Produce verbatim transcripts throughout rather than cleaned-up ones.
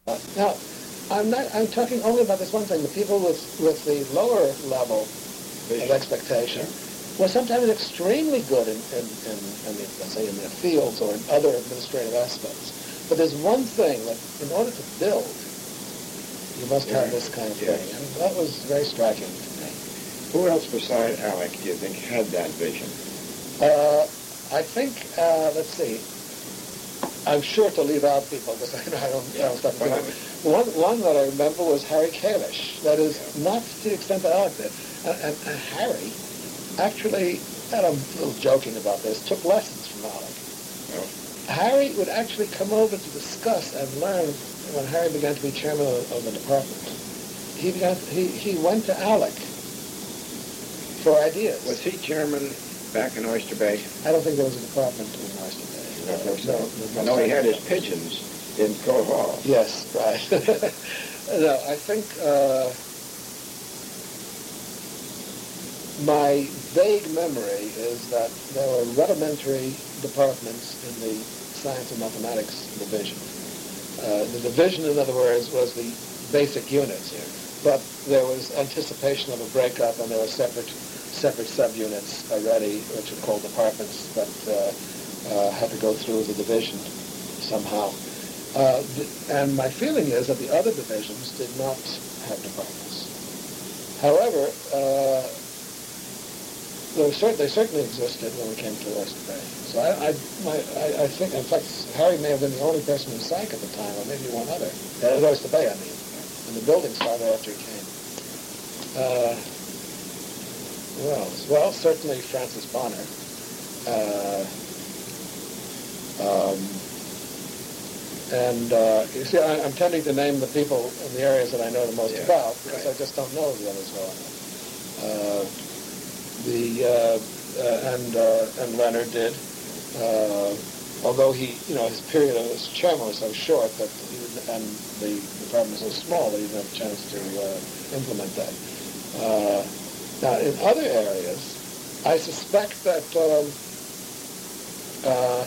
Now, I'm not. I'm talking only about this one thing. The people with with the lower level of expectation were sometimes extremely good in, in, in, I mean, let's say in their fields or in other administrative aspects. But there's one thing that in order to build, you must yeah. have this kind of yeah. thing. And that was very striking to me. Who else beside Alec do you think had that vision? Uh, I think, uh, let's see, I'm sure to leave out people because I, I don't yeah. know stuff. Well, one, one that I remember was Harry Kalish. That is, yeah. not to the extent that Alec did. And, and, and Harry actually, and I'm a little joking about this, took lessons from Alec. Oh. Harry would actually come over to discuss and learn when Harry began to be chairman of, of the department. He began. He, he went to Alec for ideas. Was he chairman back in Oyster Bay? I don't think there was a department in Oyster Bay. I don't think so. No, I know he had his pigeons in Coe Hall. Yes, right. No, I think uh, my vague memory is that there were rudimentary departments in the science and mathematics division. Uh, the division, in other words, was the basic units, but there was anticipation of a breakup, and there were separate separate subunits already, which were called departments, but uh, uh, had to go through the division somehow. Uh, th- and my feeling is that the other divisions did not have departments. However, uh, They certainly, they certainly existed when we came to Oyster Bay. So I, I, my, I, I think, in fact, Harry may have been the only person in psych at the time, or maybe one other. At Oyster Bay, I mean. And the building started after he came. Uh, who else? Well, certainly Francis Bonner. Uh, um, and uh, you see, I, I'm tending to name the people in the areas that I know the most yeah, about, because right. I just don't know the others well enough. Uh, The uh, uh, and uh, and Leonard did, uh, although he, you know, his period as chairman was so short that, he, and the department was so small that he didn't have a chance to uh, implement that. Uh, now, in other areas, I suspect that. Um, uh,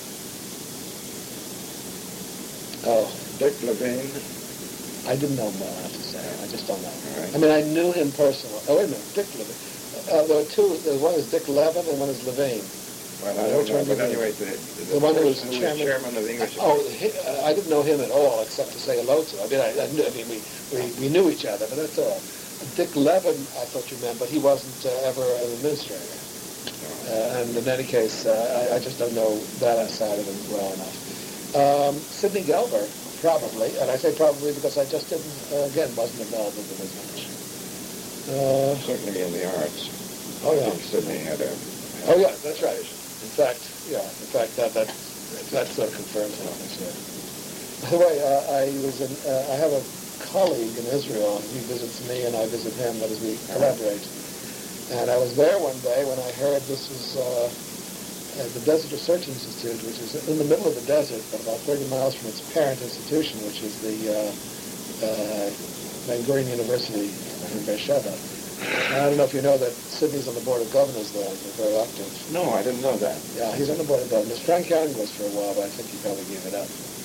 oh, Dick Levine. I didn't know more. I have to say, I just don't know. Right. I mean, I knew him personally. Oh, wait a minute, Dick Levine. Uh, there were two. Uh, one is Dick Levin and one is Levine. Well, I don't know, but anyway, the, the, the one who was who chairman, was chairman of the English. Oh, he, uh, I didn't know him at all, except to say hello to. I mean, I, I, knew, I mean, we, we we knew each other, but that's all. Dick Levin, I thought you meant, but he wasn't uh, ever an administrator. Uh, and in any case, uh, I, I just don't know that side of him well enough. Um, Sidney Gelber, probably, and I say probably because I just didn't, uh, again, wasn't involved with him as much. Uh, Certainly in the arts. Oh yeah, Sidney had a. Oh yeah, that's right. In fact, yeah, in fact that that that sort of confirms what I said. By the way, uh, I was in. Uh, I have a colleague in Israel. He visits me, and I visit him. That is, we collaborate. And I was there one day when I heard this was uh, at the Desert Research Institute, which is in the middle of the desert, but about thirty miles from its parent institution, which is the uh, uh, Ben Gurion University in Beersheba. I don't know if you know that Sydney's on the Board of Governors there. They're very active. No, I didn't know that. Yeah, he's on the Board of Governors. Frank Young was for a while, but I think he probably gave it up.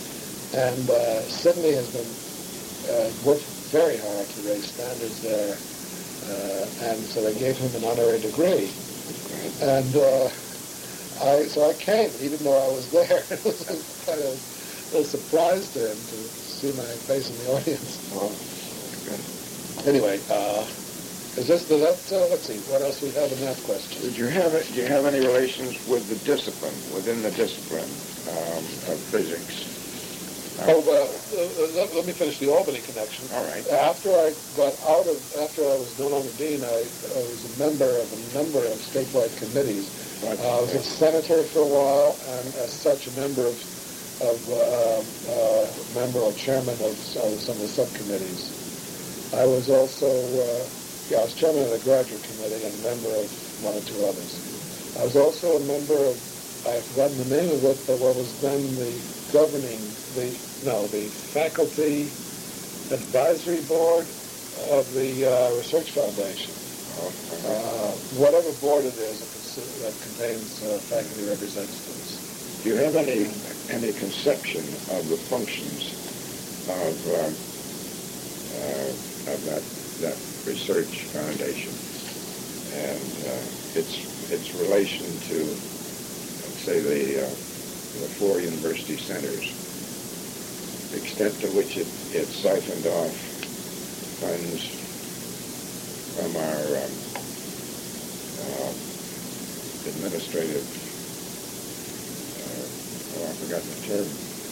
And uh, Sydney has been uh, worked very hard to raise standards there. Uh, and so they gave him an honorary degree. And uh, I, so I came. He didn't know I was there. It was kind of a surprise to him to see my face in the audience. Oh, good. Anyway, uh, is this the, that, uh, let's see, what else we have in that question? Did you have it, do you have any relations with the discipline, within the discipline um, of physics? Um, Oh, uh, uh, let, let me finish the Albany connection. All right. After I got out of, after I was no longer dean, I, I was a member of a number of statewide committees. Right. Uh, I was a senator for a while, and as such, a member of, of uh, uh, member or chairman of, of some of the subcommittees. I was also, uh, yeah, I was chairman of the graduate committee and a member of one or two others. I was also a member of, I've forgotten the name of it, but what was then the governing, the, no, the faculty advisory board of the uh, Research Foundation. Uh, whatever board it is that contains uh, faculty representatives. Do you have any any conception of the functions of of, um, uh, of that, that research foundation and uh, its, its relation to, let's say, the, uh, the four university centers, the extent to which it, it siphoned off funds from our um, uh, administrative, uh, oh, I forgot the term.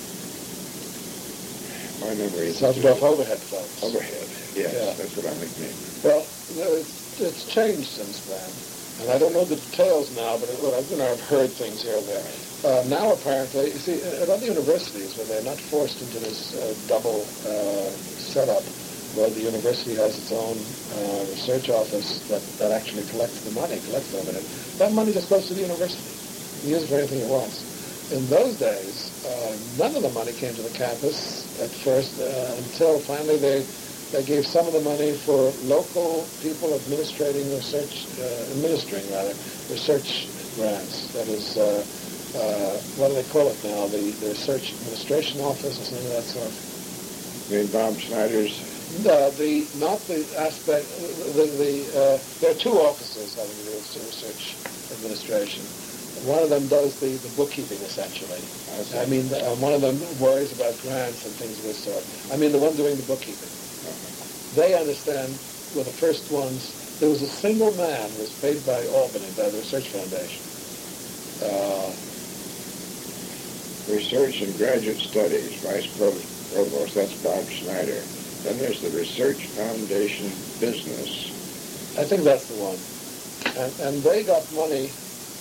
My memory is... Sounds about overhead funds. Overhead, yes, Yeah. that's what I mean. Well, no, it's, it's changed since then. And I don't know the details now, but it, well, I've, you know, I've heard things here and there. Uh, now, apparently, you see, at other universities, where they're not forced into this uh, double uh, setup, where the university has its own uh, research office that, that actually collects the money, collects the overhead, that money just goes to the university. He uses for anything he wants. In those days, uh, none of the money came to the campus at first uh, until finally they they gave some of the money for local people administrating research, uh, administering rather, research grants. That is, uh, uh, what do they call it now? The, the Research Administration Office or something of that sort. You mean Bob Schneider's? No, the not the aspect. The, the uh, there are two offices having to do with research administration. One of them does the, the bookkeeping essentially. I, I mean, uh, one of them worries about grants and things of this sort. I mean, the one doing the bookkeeping. They understand, were the first ones. There was a single man who was paid by Albany, by the Research Foundation. Uh, Research and Graduate Studies, Vice Provost, that's Bob Schneider. Then there's the Research Foundation Business. I think that's the one. And, and they got money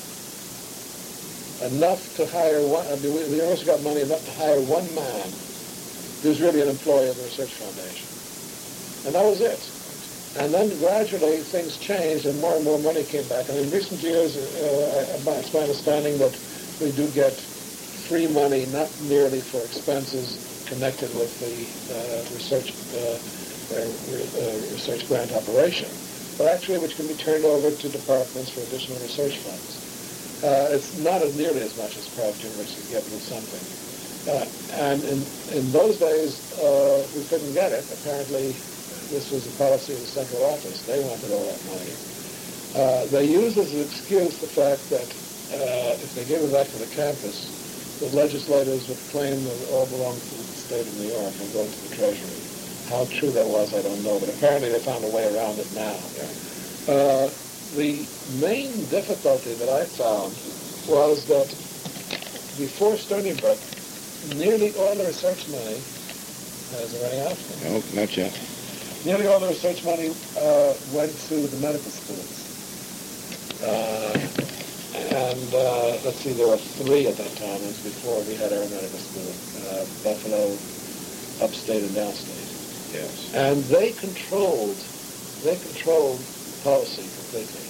enough to hire one, I mean, the university got money enough to hire one man who's really an employee of the Research Foundation. And that was it. And then gradually things changed and more and more money came back. And in recent years, uh, it's my understanding that we do get free money, not merely for expenses connected with the uh, research uh, uh, uh, research grant operation, but actually which can be turned over to departments for additional research funds. Uh, it's not as nearly as much as private universities get, but it's something. Uh, and in, in those days, uh, we couldn't get it. Apparently, this was the policy of the central office. They wanted all that money. Uh, they used as an excuse the fact that uh, if they gave it back to the campus, the legislators would claim that it all belonged to the state of New York and go to the Treasury. How true that was, I don't know, but apparently they found a way around it now. Uh, the main difficulty that I found was that before Stony Brook, nearly all the research money, has it running out? No, not yet. Nearly all the research money uh, went to the medical schools. Uh, and uh, let's see, there were three at that time. It was before we had our medical school, uh, Buffalo, upstate and downstate. Yes. And they controlled, they controlled policy completely.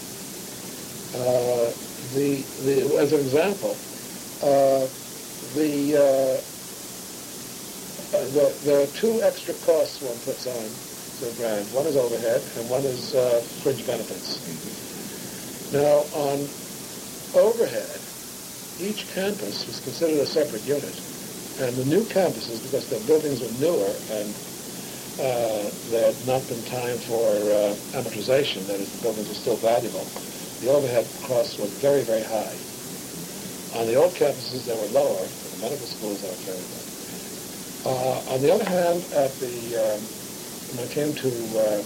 Uh, the, the, as an example, uh, the, uh, uh, the there are two extra costs one puts on the grant. One is overhead, and one is uh, fringe benefits. Mm-hmm. Now, on overhead, each campus was considered a separate unit, and the new campuses, because their buildings were newer and uh, there had not been time for uh, amortization, that is, the buildings were still valuable, the overhead costs were very, very high. On the old campuses, they were lower. For the medical schools, they were very low. Uh, on the other hand, at the um, when it came to uh,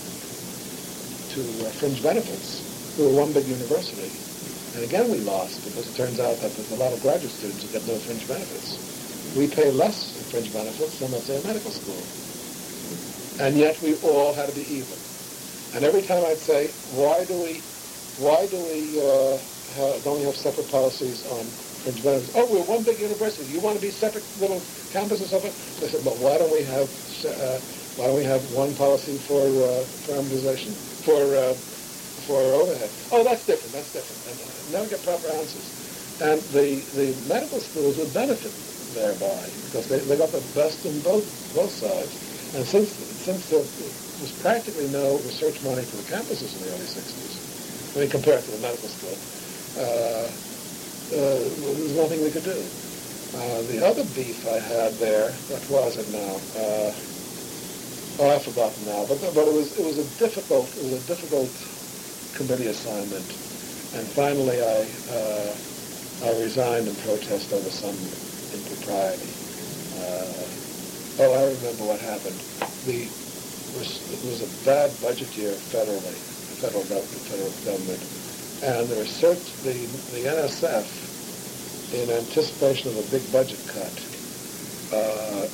to uh, fringe benefits, we were one big university, and again we lost because it turns out that there's a lot of graduate students who get no fringe benefits. We pay less in fringe benefits than, let's say, a medical school, and yet we all had to be even. And every time I'd say, why do we, why do we uh, have, don't we have separate policies on fringe benefits? Oh, we're one big university. You want to be separate little campuses or something? They said, well, why don't we have uh, why don't we have one policy for uh, for amortization, for uh, for overhead? Oh, that's different. That's different. And uh, never get proper answers. And the the medical schools would benefit thereby because they, they got the best in both both sides. And since since there was practically no research money for the campuses in the early sixties, when you compare it to the medical school, uh, uh, there was nothing we could do. Uh, the other beef I had there, what was it now? Uh, oh, I've forgotten now. But but it was it was a difficult it was a difficult committee assignment, and finally I uh, I resigned in protest over some impropriety. Uh, oh, I remember what happened. The it was, it was a bad budget year federally, the federal government, the federal government, and the research the the N S F, in anticipation of a big budget cut, uh,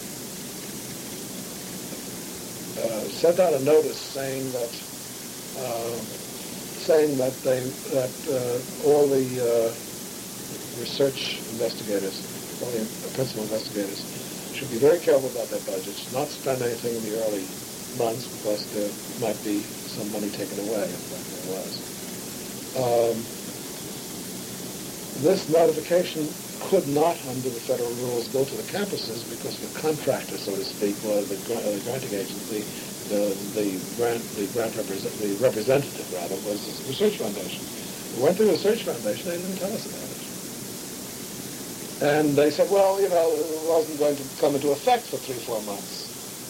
uh, sent out a notice saying that uh, saying that they that uh, all the uh, research investigators, all the principal investigators, should be very careful about their budgets, not spend anything in the early months because there might be some money taken away, like there was. Um, This notification could not, under the federal rules, go to the campuses because the contractor, so to speak, was the, gra- uh, the granting agency, the the grant the grant represent, the representative rather was the Research Foundation. We went to the Research Foundation; they didn't tell us about it, and they said, "Well, you know, it wasn't going to come into effect for three, four months."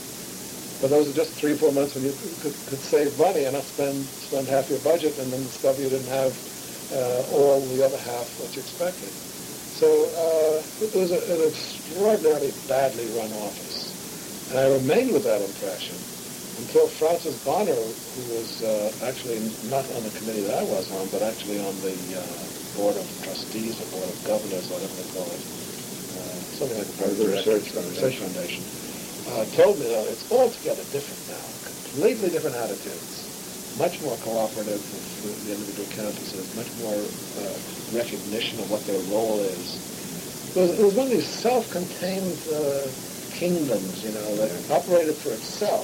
But those are just three, four months when you could, could save money and not spend spend half your budget, and then discover you didn't have Uh, all the other half what you expected. So uh, it was a, an extraordinarily badly run office. And I remained with that impression until Francis Bonner, who was uh, actually not on the committee that I was on, but actually on the uh, Board of Trustees or Board of Governors, whatever they call it, uh, something like the Board of the Directors, Research the Research Foundation, uh, told me that it's altogether different now, completely different attitudes. Much more cooperative with the individual campuses, much more uh, recognition of what their role is. It was, it was one of these self-contained uh, kingdoms, you know, that operated for itself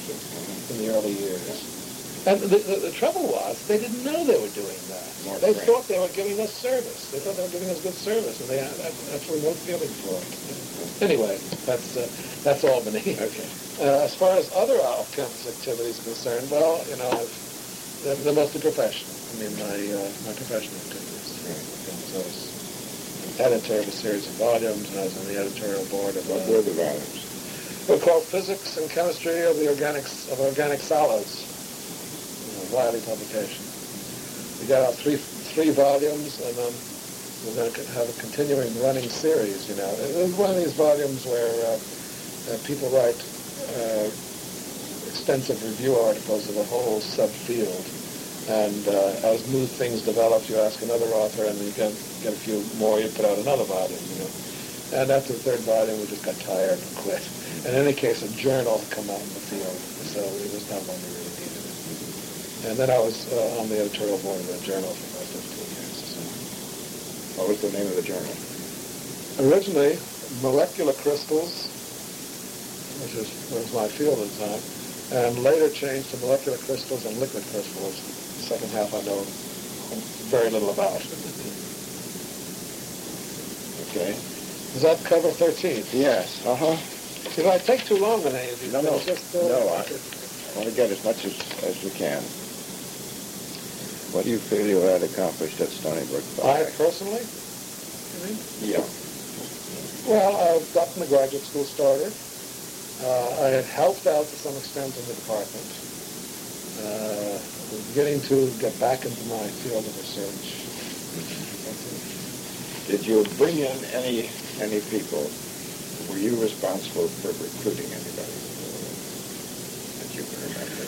in the early years. And the, the, the trouble was, they didn't know they were doing that. More they friend. thought they were giving us service. They thought they were giving us good service, and they had that, that's where no feeling for it. Anyway, that's uh, that's Albany. Okay. Uh, as far as other off-campus activities concerned, well, you know, I've They're, they're mostly professional. I mean, my uh, my professional activities. So I was an editor of a series of volumes, and I was on the editorial board of What uh, were the volumes? They're called Physics and Chemistry of the Organics of Organic Solids. You know, Wiley publication. We got out three three volumes, and then we're going to have a continuing running series. You know, it was one of these volumes where uh, uh, people write Uh, extensive review articles of a whole subfield, and uh, as new things develop, you ask another author, and you get, get a few more, you put out another volume, you know. And after the third volume, we just got tired and quit. In any case, a journal had come out in the field, so it was not one we really needed it. And then I was uh, on the editorial board of the journal for about fifteen years or so. What was the name of the journal? Originally, Molecular Crystals, which is, was my field at the time, and later changed to Molecular Crystals and Liquid Crystals. The second half I know very little about. Okay. Does that cover thirteen? Yes. Uh-huh. You know, I take too long on any of these No, no. things. Just, uh, no, I want to get as much as, as we can. What do you feel you had accomplished at Stony Brook? I personally? You mean? Yeah. Well, I've gotten the graduate school started. Uh, I had helped out to some extent in the department. Uh, was beginning to get back into my field of research. Did you bring in any any people? Were you responsible for recruiting anybody that you can remember?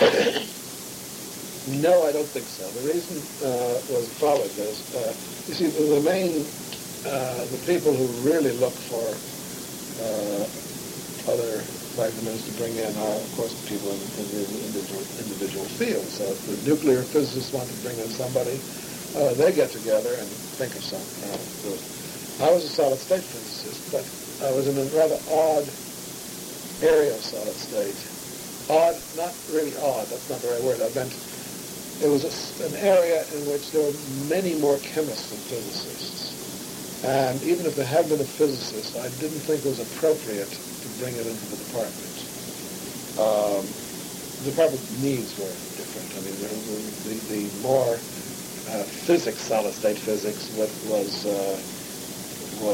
No, I don't think so. The reason uh, was the following: is uh, you see, the, the main uh, the people who really look for uh, other fragments to bring in are, of course, the people in, in the individual, individual fields. So if the nuclear physicists want to bring in somebody, uh, they get together and think of something. Uh, so I was a solid-state physicist, but I was in a rather odd area of solid-state. Odd, not really odd, that's not the right word. I meant it was a, an area in which there were many more chemists than physicists. And even if there had been a physicist, I didn't think it was appropriate to bring it into the department. Um, the department needs were different. I mean, the, the, the more uh, physics, solid-state physics, what was uh, was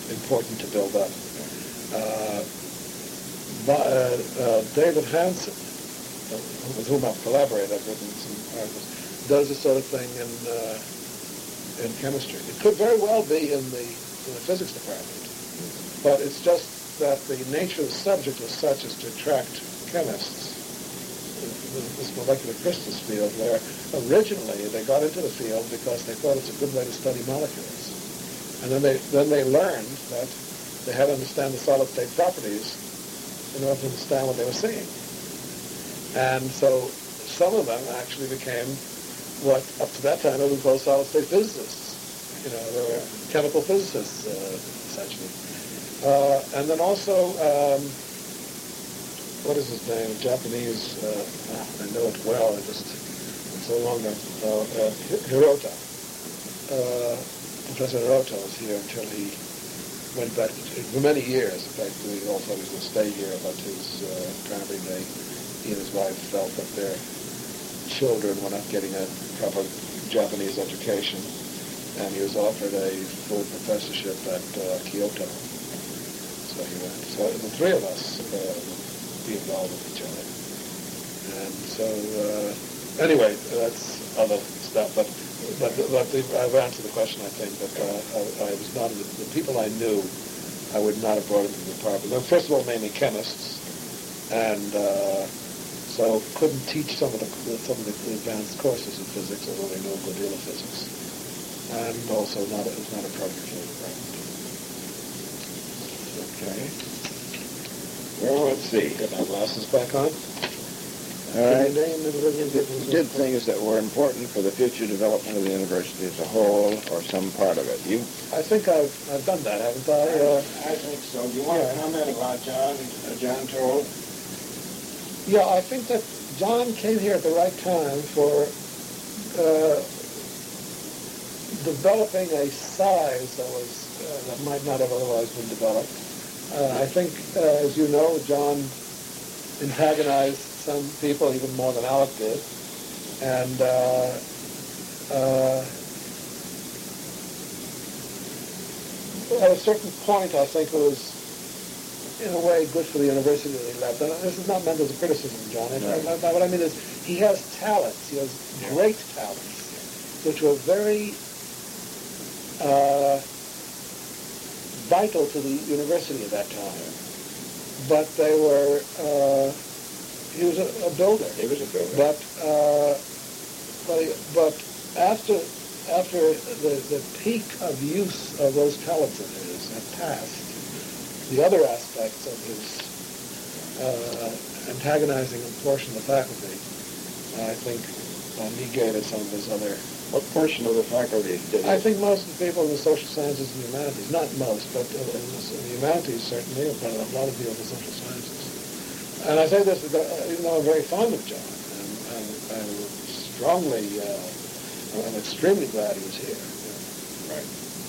important to build up. Uh, but, uh, uh, David Hansen, uh, with whom I've collaborated, I've written some articles, does this sort of thing in uh, in chemistry. It could very well be in the, in the physics department, but it's just that the nature of the subject was such as to attract chemists. This molecular crystals field, where originally they got into the field because they thought it's a good way to study molecules, and then they then they learned that they had to understand the solid state properties in order to understand what they were seeing. And so some of them actually became what up to that time we called solid state physicists. You know, they were chemical physicists uh, essentially. Uh, and then also. Um, What is his name? Japanese. Uh, I know it well. I just it's so long ago. Uh, uh, Hirota. Uh, Professor Hirota was here until he went back to, for many years. In fact, we all thought he was going to stay here, but his uh, apparently they, he and his wife felt that their children were not getting a proper Japanese education, and he was offered a full professorship at uh, Kyoto. So he went. So the three of us. Uh, be involved with each other. And so, uh, anyway, that's other stuff. But but, but the, I've answered the question, I think, that uh, I, I was not, the, the people I knew, I would not have brought into the department. They were, first of all, mainly chemists, and uh, so couldn't teach some of the some of the advanced courses of physics, although they know a good deal of physics. And also, not it was not appropriate for the department. Okay. Well, let's see. Get my glasses back on. All right. You did things that were important for the future development of the university as a whole, or some part of it. You? I think I've I've done that, haven't I? Uh, I think so. Do you want to comment about John? Uh, John Toll? Yeah, I think that John came here at the right time for uh, developing a size that was uh, that might not have otherwise been developed. Uh, I think, uh, as you know, John antagonized some people even more than Alec did. And uh, uh, at a certain point, I think it was, in a way, good for the university that he left. And this is not meant as a criticism, John. Right. I, I, what I mean is, he has talents. He has great talents, which were very... Uh, vital to the university at that time, but they were. Uh, he was a, a builder. He was a builder. But uh, but, he, but after after the the peak of use of those talents of his had passed, the other aspects of his uh, antagonizing a portion of the faculty, I think, uh, negated some of his other. What portion of the faculty did I think most of the people in the social sciences and humanities, not most, but in the humanities certainly, but a lot of people in the social sciences. And I say this because, even though I'm very fond of John, and I'm, I'm strongly, uh, I'm extremely glad he was here. Right.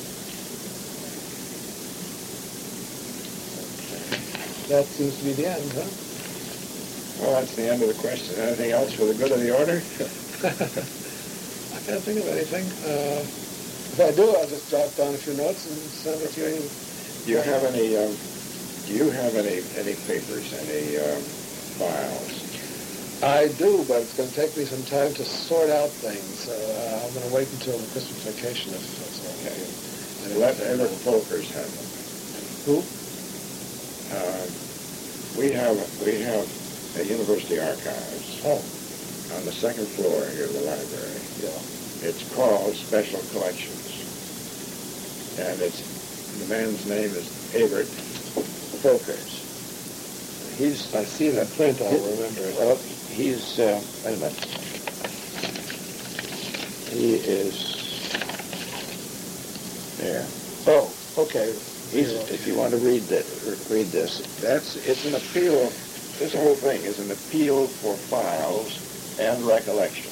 That seems to be the end, huh? Well, that's the end of the question. Anything else for the good of the order? I can't think of anything. Uh, if I do, I'll just jot down a few notes and send it to you. Do you have any? Um, do you have any any papers, any um, files? I do, but it's going to take me some time to sort out things. Uh, I'm going to wait until the Christmas vacation if that's okay. And let Everett Folkers have them. Who? Uh, we have we have a university archives. Oh. On the second floor here of the library. Yeah. It's called Special Collections. And it's, the man's name is Everett Folkers. He's, I see that print, I'll remember it. Well, he's, uh, wait a minute. He is, there. Oh, okay. He's, if you want to read that, read this, that's, it's an appeal, this whole thing is an appeal for files and recollections.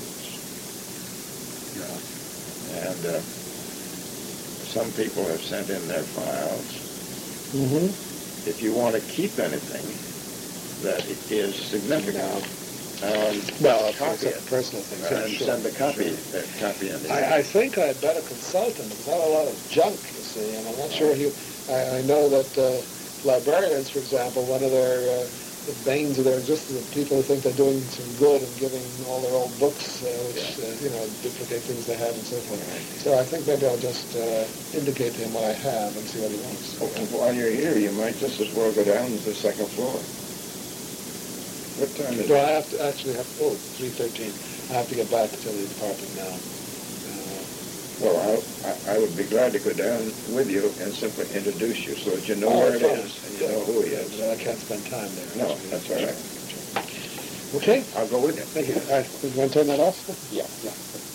Yeah. And uh, some people have sent in their files. Mm-hmm. If you want to keep anything that is significant, um, well, copy it's a it. personal thing. Uh, and sure. send a copy, Sure. a copy in the I, I think I'd better consult him because I have a lot of junk, you see, and I'm not sure he. I, I know that uh, librarians, for example, one of their uh, the banes of their existence are people who think they're doing some good and giving all their old books, uh, which, Yeah. uh, you know, duplicate things they have and so forth. Right. So I think maybe I'll just uh, indicate to him what I have and see what he wants. Oh, and while you're here, you might just as well go down to the second floor. What time is Do it? I have to actually have, oh, three thirteen. I have to get back to the department now. Uh, Well, I, I, I would be glad to go down with you and simply introduce you so that you know oh, where it fine. is and you know who he is. But I can't spend time there. No, actually. that's all right. Okay. I'll go with you. Thank you. All right, you want to turn that off? Yeah.